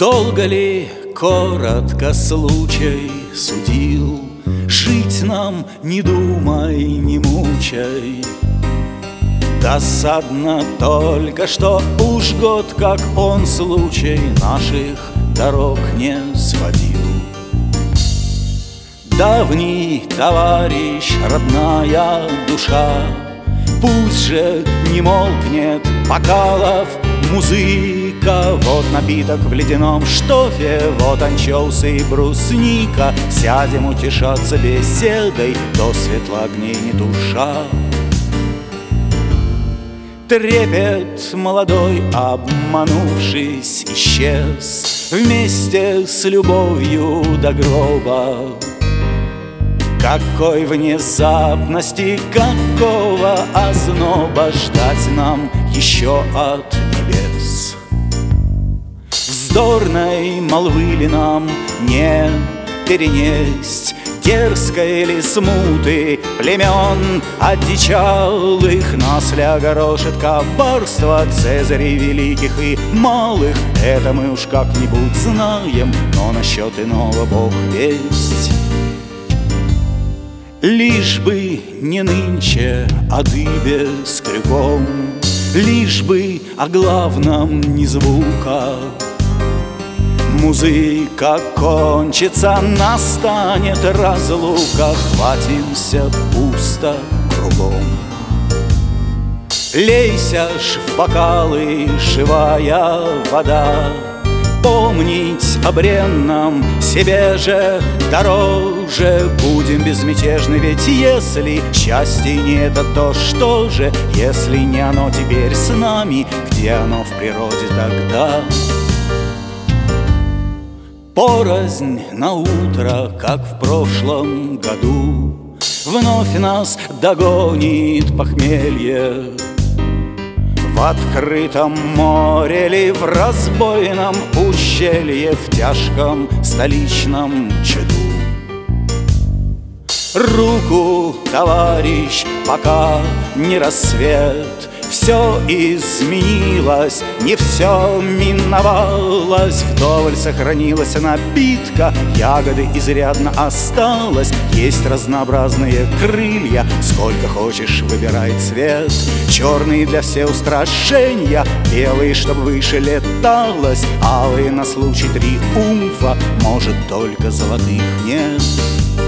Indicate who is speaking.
Speaker 1: Долго ли, коротко случай судил, жить нам не думай, не мучай. Досадно только, что уж год, как он случай, наших дорог не сводил. Давний товарищ, родная душа, пусть же не молкнет бокалов музыка. Вот напиток в ледяном штофе, вот анчоусы и брусника. Сядем утешаться беседой, до светла огней не туша. Трепет молодой, обманувшись, исчез вместе с любовью до гроба. Какой внезапности, какого озноба ждать нам еще от небес? Вздорной молвы ли нам не перенесть, дерзкой ли смуты племен одичалых? Нас ли огорошит коварство цезарей великих и малых? Это мы уж как-нибудь знаем, но насчет иного Бог весть. Лишь бы не нынче о дыбе с крюком, лишь бы о главном ни звука. Музыка кончится, настанет разлука, хватимся пусто кругом. Лейся ж в бокалы, живая вода, помнить о бренном себе же дороже. Будем безмятежны, ведь если счастье не это, то что же? Если не оно теперь с нами, где оно в природе тогда? Порознь на утро, как в прошлом году, вновь нас догонит похмелье. В открытом море ли, в разбойном ущелье, в тяжком столичном чаду. Руку, товарищ, пока не рассвет, все изменилось, не все миновалось. Вдоволь сохранилась напитка, ягоды изрядно осталось. Есть разнообразные крылья, сколько хочешь выбирай цвет. Черные для всеустрашения, белые, чтоб выше леталось, алые на случай триумфа, может, только золотых нет.